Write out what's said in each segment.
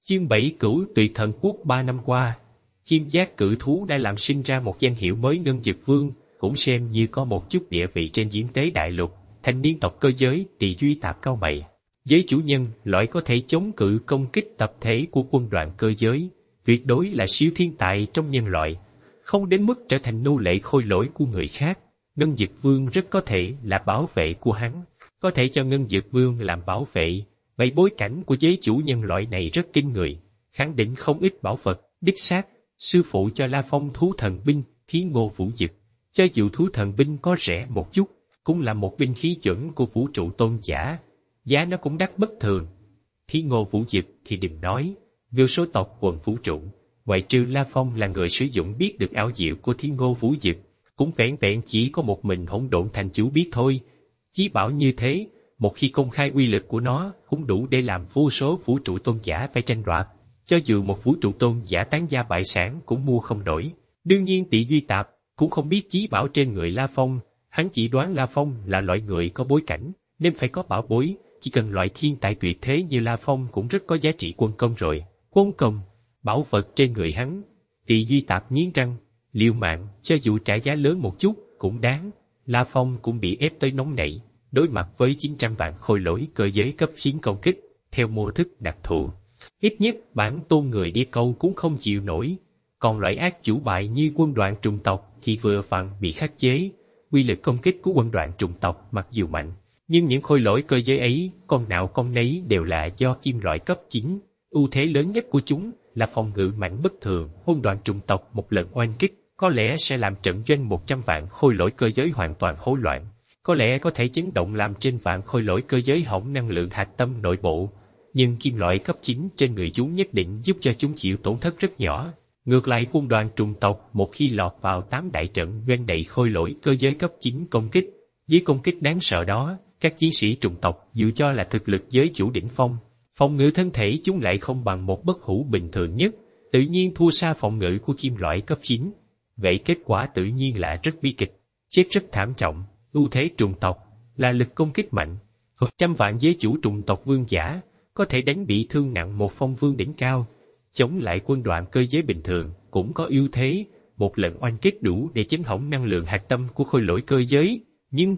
Chương 7 Cửu Tuyệt Thần Quốc. 3 năm qua, Kim Giác Cự Thú đã làm sinh ra một danh hiệu mới, Ngân Dực Vương, cũng xem như có một chút địa vị trên Diễm Tế Đại Lục. Thanh niên tộc cơ giới Tỳ Duy Tạp cao mày. Giới chủ nhân, loại có thể chống cự công kích tập thể của quân đoàn cơ giới, tuyệt đối là siêu thiên tài trong nhân loại, không đến mức trở thành nô lệ khôi lỗi của người khác. Ngân Dực Vương rất có thể là bảo vệ của hắn, có thể cho Ngân Dực Vương làm bảo vệ. Vậy bối cảnh của giới chủ nhân loại này rất kinh người, khẳng định không ít bảo vật. Đích xác, sư phụ cho La Phong thú thần binh Thiên Ngô Vũ Dực, cho dù thú thần binh có rẻ một chút, cũng là một binh khí chuẩn của vũ trụ tôn giả, giá nó cũng đắt bất thường. Thiên Ngô Vũ Dực thì đừng nói, vô số tộc quần vũ trụ, ngoại trừ La Phong là người sử dụng biết được ảo diệu của Thiên Ngô Vũ Dực, cũng vẹn vẹn chỉ có một mình Hỗn Độn Thành Chủ biết thôi. Chí bảo như thế, một khi công khai uy lực của nó, cũng đủ để làm vô số vũ trụ tôn giả phải tranh đoạt. Cho dù một vũ trụ tôn giả tán gia bại sản cũng mua không nổi. Đương nhiên Tỳ Duy Tạp cũng không biết chí bảo trên người La Phong, hắn chỉ đoán La Phong là loại người có bối cảnh, nên phải có bảo bối. Chỉ cần loại thiên tài tuyệt thế như La Phong cũng rất có giá trị quân công rồi. Quân công, bảo vật trên người hắn. Tỳ Duy Tạp nghiến răng, liều mạng, cho dù trả giá lớn một chút, cũng đáng. La Phong cũng bị ép tới nóng nảy, đối mặt với 900 vạn khôi lỗi cơ giới cấp 9 công kích, theo mô thức đặc thù. Ít nhất bản tôn người địa cầu cũng không chịu nổi. Còn loại ác chủ bại như quân đoàn trùng tộc thì vừa vặn bị khắc chế. Quy lực công kích của quân đoàn trùng tộc mặc dù mạnh, nhưng những khôi lỗi cơ giới ấy, con nào con nấy đều là do kim loại cấp 9. Ưu thế lớn nhất của chúng là phòng ngự mạnh bất thường. Quân đoàn trùng tộc một lần oanh kích, có lẽ sẽ làm trận doanh 100 vạn khôi lỗi cơ giới hoàn toàn hỗn loạn. Có lẽ có thể chấn động làm trên vạn khôi lỗi cơ giới hỏng năng lượng hạch tâm nội bộ. Nhưng kim loại cấp 9 trên người chúng nhất định giúp cho chúng chịu tổn thất rất nhỏ. Ngược lại quân đoàn trùng tộc một khi lọt vào 8 đại trận doanh đầy khôi lỗi cơ giới cấp 9 công kích, với công kích đáng sợ đó, các chiến sĩ trùng tộc dù cho là thực lực giới chủ đỉnh phong, phòng ngự thân thể chúng lại không bằng một bất hủ bình thường nhất, tự nhiên thua xa phòng ngự của kim loại cấp 9. Vậy kết quả tự nhiên là rất bi kịch, chết rất thảm trọng. Ưu thế trùng tộc là lực công kích mạnh, 100 vạn giới chủ trùng tộc vương giả có thể đánh bị thương nặng một phong vương đỉnh cao. Chống lại quân đoàn cơ giới bình thường cũng có ưu thế, một lần oanh kích đủ để chấn hỏng năng lượng hạch tâm của khôi lỗi cơ giới. Nhưng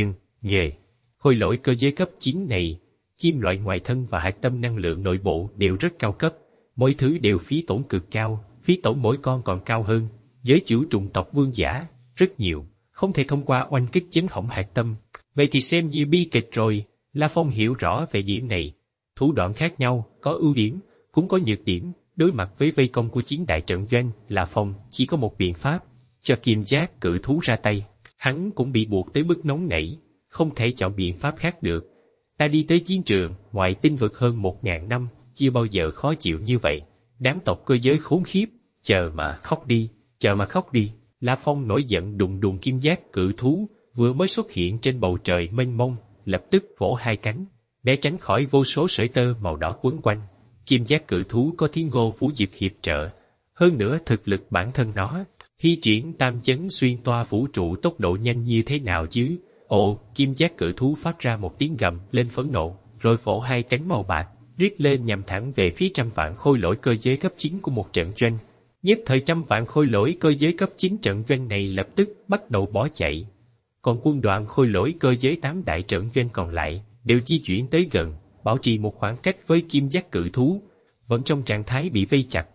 khôi lỗi cơ giới cấp 9 này, kim loại ngoài thân và hạch tâm năng lượng nội bộ đều rất cao cấp, mỗi thứ đều phí tổn cực cao, phí tổn mỗi con còn cao hơn giới chủ trùng tộc vương giả rất nhiều, không thể thông qua oanh kích chấn hỏng hạch tâm. Vậy thì xem như bi kịch rồi. La Phong hiểu rõ về điểm này. Thủ đoạn khác nhau, có ưu điểm, cũng có nhược điểm. Đối mặt với vây công của 9 đại trận doanh, La Phong chỉ có một biện pháp, cho Kim Giác Cự Thú ra tay. Hắn cũng bị buộc tới mức nóng nảy, không thể chọn biện pháp khác được. Ta đi tới chiến trường, ngoài tinh vực hơn 1000 năm, chưa bao giờ khó chịu như vậy. Đám tộc cơ giới khốn khiếp, chờ mà khóc đi. La Phong nổi giận đùng đùng Kim Giác Cự Thú, vừa mới xuất hiện trên bầu trời mênh mông, lập tức vỗ hai cánh, để tránh khỏi vô số sợi tơ màu đỏ quấn quanh. Kim Giác Cự Thú có Thiên Ngô Vũ Dực hiệp trợ, hơn nữa thực lực bản thân nó, thi triển tam chấn xuyên toa vũ trụ tốc độ nhanh như thế nào chứ? Ồ, Kim Giác Cự Thú phát ra một tiếng gầm lên phẫn nộ, rồi vỗ hai cánh màu bạc, riết lên nhằm thẳng về phía 100 vạn khôi lỗi cơ giới cấp 9 của một trận doanh. Nhất thời 100 vạn khôi lỗi cơ giới cấp 9 trận doanh này lập tức bắt đầu bỏ chạy. Còn quân đoàn khôi lỗi cơ giới 8 đại trận doanh còn lại đều di chuyển tới gần, bảo trì một khoảng cách với Kim Giác Cự Thú, vẫn trong trạng thái bị vây chặt.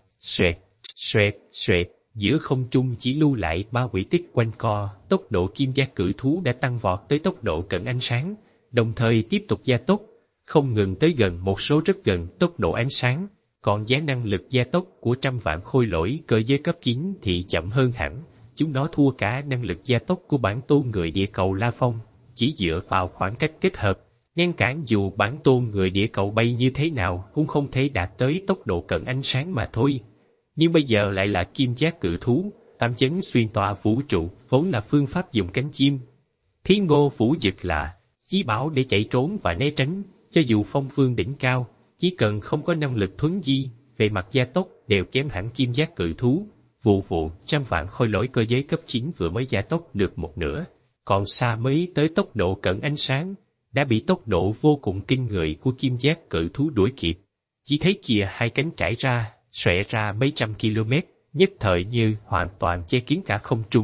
Xoẹt, giữa không trung chỉ lưu lại 3 quỹ tích quanh co. Tốc độ Kim Giác Cự Thú đã tăng vọt tới tốc độ cận ánh sáng, đồng thời tiếp tục gia tốc, không ngừng tới gần một số rất gần tốc độ ánh sáng. Còn giá năng lực gia tốc của 100 vạn khôi lỗi cơ giới cấp 9 thì chậm hơn hẳn. Chúng nó thua cả năng lực gia tốc của bản tôn người địa cầu La Phong, chỉ dựa vào khoảng cách kết hợp, ngăn cản dù bản tôn người địa cầu bay như thế nào cũng không thể đạt tới tốc độ cận ánh sáng mà thôi. Nhưng bây giờ lại là Kim Giác Cự Thú, tam chấn xuyên toa vũ trụ, vốn là phương pháp dùng cánh chim. Thiên Ngô Vũ Dực là chí bảo để chạy trốn và né tránh, cho dù phong vương đỉnh cao, chỉ cần không có năng lực thuấn di, về mặt gia tốc đều kém hẳn Kim Giác Cự Thú. Vụ 100 vạn khôi lỗi cơ giới cấp 9 vừa mới gia tốc được một nửa, còn xa mới tới tốc độ cận ánh sáng, đã bị tốc độ vô cùng kinh người của Kim Giác Cự Thú đuổi kịp. chỉ thấy kìa hai cánh trải ra, xòe ra mấy trăm km, nhất thời như hoàn toàn che kín cả không trung.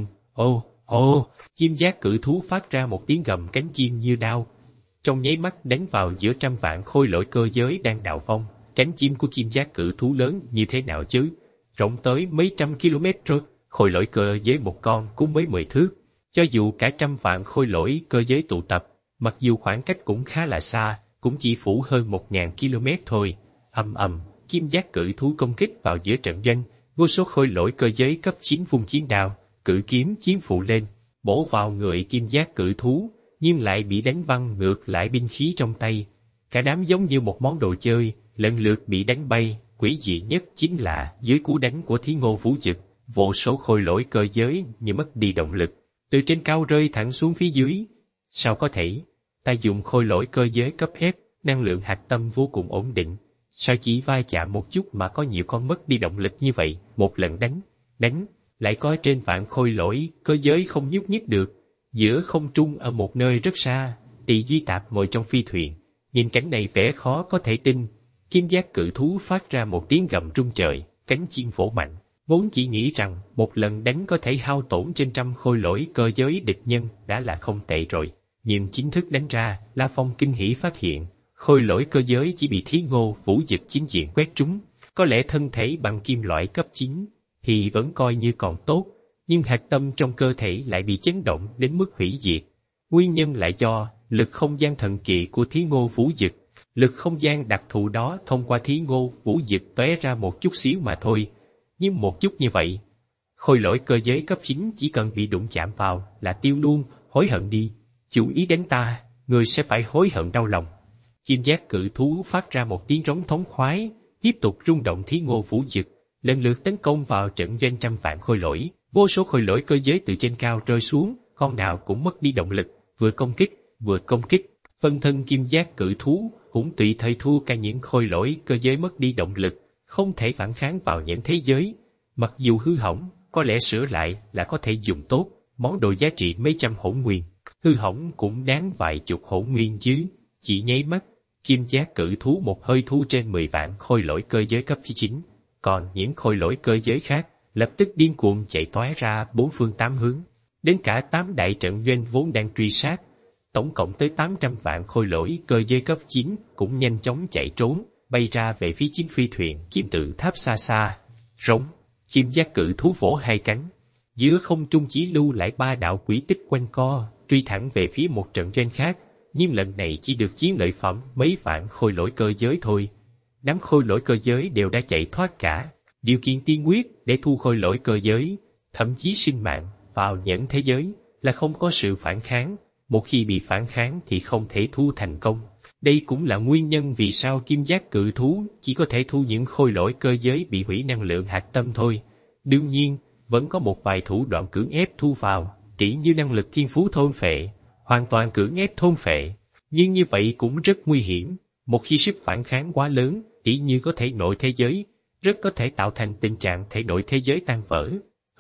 Ô, chim giác cự thú phát ra một tiếng gầm cánh chim như đao. Trong nháy mắt đánh vào giữa trăm vạn khôi lỗi cơ giới đang đào vong. Cánh chim của chim giác cự thú lớn như thế nào chứ? Rộng tới mấy trăm km rồi, khôi lỗi cơ giới một con cũng mới 10 thước. Cho dù cả trăm vạn khôi lỗi cơ giới tụ tập, mặc dù khoảng cách cũng khá là xa, cũng chỉ phủ hơn 1000 km thôi. Ầm, chim giác cự thú công kích vào giữa trận doanh, vô số khôi lỗi cơ giới cấp 9 vung chiến đao, cự kiếm chiến phụ lên, bổ vào người kim giác cự thú, nhưng lại bị đánh văng ngược lại binh khí trong tay. Cả đám giống như một món đồ chơi, lần lượt bị đánh bay. Quỷ dị nhất chính là dưới cú đánh của Thí Ngô Vũ Dực, vô số khôi lỗi cơ giới như mất đi động lực, từ trên cao rơi thẳng xuống phía dưới. Sao có thể? Ta dùng khôi lỗi cơ giới cấp F, năng lượng hạt tâm vô cùng ổn định. Sao chỉ va chạm một chút mà có nhiều con mất đi động lực như vậy? Một lần đánh, lại có trên vạn khôi lỗi cơ giới không nhúc nhích được. Giữa không trung ở một nơi rất xa, Tỳ Duy Tạp ngồi trong phi thuyền, nhìn cảnh này vẻ khó có thể tin. Kim giác cự thú phát ra một tiếng gầm rung trời, cánh chim vỗ mạnh. Vốn chỉ nghĩ rằng một lần đánh có thể hao tổn trên trăm khôi lỗi cơ giới địch nhân đã là không tệ rồi. Nhưng chính thức đánh ra, La Phong kinh hỉ phát hiện, khôi lỗi cơ giới chỉ bị Thí Ngô Vũ Dực chính diện quét trúng. Có lẽ thân thể bằng kim loại cấp 9 thì vẫn coi như còn tốt, nhưng hạt tâm trong cơ thể lại bị chấn động đến mức hủy diệt. Nguyên nhân lại do lực không gian thần kỳ của Thí Ngô Vũ Dực. Lực không gian đặc thù đó thông qua Thí Ngô Vũ Dực tóe ra một chút xíu mà thôi. Nhưng một chút như vậy, khôi lỗi cơ giới cấp 9 chỉ cần bị đụng chạm vào là tiêu luôn. Hối hận đi, chủ ý đánh ta, người sẽ phải hối hận đau lòng. Chim giác cự thú phát ra một tiếng rống thống khoái, tiếp tục rung động Thí Ngô Vũ Dực, lần lượt tấn công vào trận doanh trăm vạn khôi lỗi. Vô số khôi lỗi cơ giới từ trên cao rơi xuống, con nào cũng mất đi động lực, vừa công kích. Phân thân kim giác cự thú cũng tùy thời thua cả những khôi lỗi cơ giới mất đi động lực, không thể phản kháng vào những thế giới. Mặc dù hư hỏng, có lẽ sửa lại là có thể dùng tốt, món đồ giá trị mấy trăm hỗn nguyên. Hư hỏng cũng đáng vài chục hỗn nguyên chứ. Chỉ nháy mắt, kim giác cự thú một hơi thu trên 10 vạn khôi lỗi cơ giới cấp 9. Còn những khôi lỗi cơ giới khác lập tức điên cuồng chạy toé ra bốn phương tám hướng. Đến cả 8 đại trận doanh vốn đang truy sát, tổng cộng tới 800 vạn khôi lỗi cơ giới cấp 9 cũng nhanh chóng chạy trốn, bay ra về phía chính phi thuyền kim tự tháp xa xa. Rống, chim giác cự thú vỗ hai cánh, giữa không trung chỉ lưu lại 3 đạo quỷ tích quanh co, truy thẳng về phía một trận doanh khác, nhưng lần này chỉ được chiến lợi phẩm mấy vạn khôi lỗi cơ giới thôi. Đám khôi lỗi cơ giới đều đã chạy thoát cả. Điều kiện tiên quyết để thu khôi lỗi cơ giới, thậm chí sinh mạng, vào nhẫn thế giới là không có sự phản kháng. Một khi bị phản kháng thì không thể thu thành công. Đây cũng là nguyên nhân vì sao kim giác cự thú chỉ có thể thu những khôi lỗi cơ giới bị hủy năng lượng hạt tâm thôi. Đương nhiên, vẫn có một vài thủ đoạn cưỡng ép thu vào, chỉ như năng lực thiên phú thôn phệ, hoàn toàn cưỡng ép thôn phệ. Nhưng như vậy cũng rất nguy hiểm. Một khi sức phản kháng quá lớn, chỉ như có thể nội thế giới, rất có thể tạo thành tình trạng thể nội thế giới tan vỡ.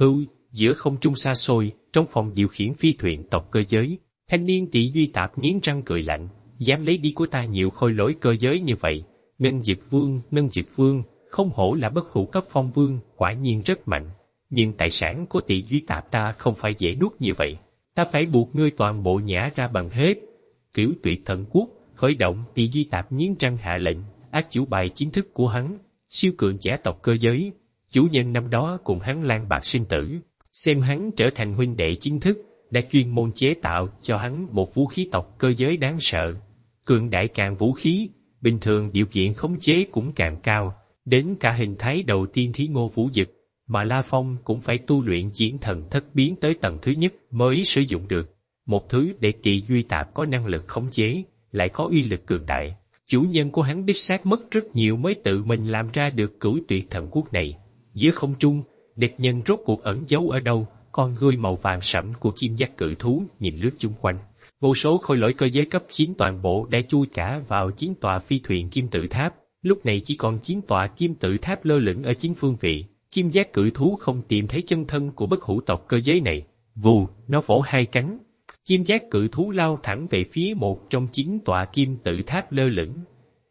Giữa không trung xa xôi, trong phòng điều khiển phi thuyền tộc cơ giới, thanh niên Tỳ Duy Tạp nghiến răng cười lạnh, dám lấy đi của ta nhiều khôi lỗi cơ giới như vậy. Ngân Dực Vương, không hổ là bất hủ cấp phong vương, quả nhiên rất mạnh. Nhưng tài sản của Tỳ Duy Tạp ta không phải dễ nuốt như vậy. Ta phải buộc ngươi toàn bộ nhả ra bằng hết. Cửu Tuyệt Thần Quốc khởi động. Tỳ Duy Tạp nghiến răng hạ lệnh, ác chủ bài chính thức của hắn, siêu cường giả tộc cơ giới, chủ nhân năm đó cùng hắn lang bạc sinh tử, xem hắn trở thành huynh đệ chính thức, đã chuyên môn chế tạo cho hắn một vũ khí tộc cơ giới đáng sợ. Cường đại càng vũ khí, bình thường điều kiện khống chế cũng càng cao, đến cả hình thái đầu tiên Thí Ngô Vũ Dực, mà La Phong cũng phải tu luyện diễn thần thất biến tới tầng thứ nhất mới sử dụng được. Một thứ để Tỳ Duy Tạp có năng lực khống chế, lại có uy lực cường đại. Chủ nhân của hắn đích xác mất rất nhiều mới tự mình làm ra được Cửu Tuyệt Thần Quốc này. Giữa không trung, địch nhân rốt cuộc ẩn giấu ở đâu? Con ngươi màu vàng sẫm của chim giác cự thú nhìn lướt chung quanh. Vô số khôi lỗi cơ giới cấp 9 toàn bộ đã chui cả vào chiến tòa phi thuyền kim tự tháp. Lúc này chỉ còn chiến tòa kim tự tháp lơ lửng ở chính phương vị. Chim giác cự thú không tìm thấy chân thân của bất hủ tộc cơ giới này. Vù, nó vỗ hai cánh. Chim giác cự thú lao thẳng về phía một trong 9 tòa kim tự tháp lơ lửng.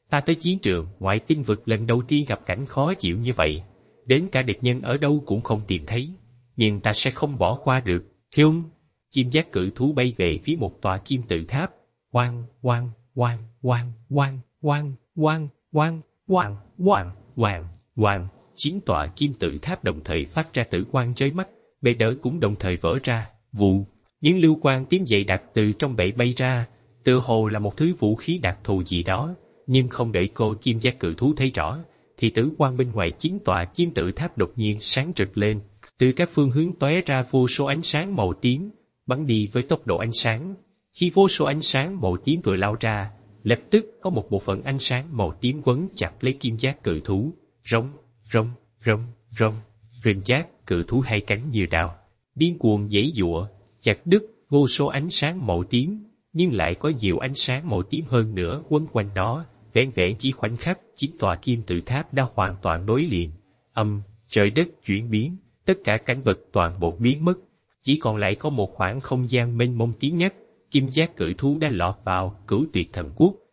Ta tới chiến trường ngoại tinh vực lần đầu tiên gặp cảnh khó chịu như vậy, đến cả địch nhân ở đâu cũng không tìm thấy, nhưng ta sẽ không bỏ qua được. Thiêu, chim giác cự thú bay về phía một tòa kim tự tháp. Oang, oang, oang, oang, oang, oang, oang, oang, oang, oang, oang, oang. 9 tòa kim tự tháp đồng thời phát ra tử quang chói mắt, bệ đỡ cũng đồng thời vỡ ra. Vụ, những lưu quang tím dày đặc từ trong bệ bay ra, tựa hồ là một thứ vũ khí đặc thù gì đó, nhưng không đợi cô chim giác cự thú thấy rõ, thì tử quang bên ngoài 9 tòa kim tự tháp đột nhiên sáng rực lên, từ các phương hướng tóe ra vô số ánh sáng màu tím, bắn đi với tốc độ ánh sáng. Khi vô số ánh sáng màu tím vừa lao ra, lập tức có một bộ phận ánh sáng màu tím quấn chặt lấy kim giác cự thú. Rống, rống, rống, rống. Rìm giác cự thú hai cánh như đao, điên cuồng giãy giụa, chặt đứt vô số ánh sáng màu tím, nhưng lại có nhiều ánh sáng màu tím hơn nữa quấn quanh nó. Vẻn vẹn chỉ khoảnh khắc, 9 tòa kim tự tháp đã hoàn toàn nối liền. Trời đất chuyển biến, tất cả cảnh vật toàn bộ biến mất, chỉ còn lại có một khoảng không gian mênh mông tím nhất. Kim giác cự thú đã lọt vào Cửu Tuyệt Thần Quốc.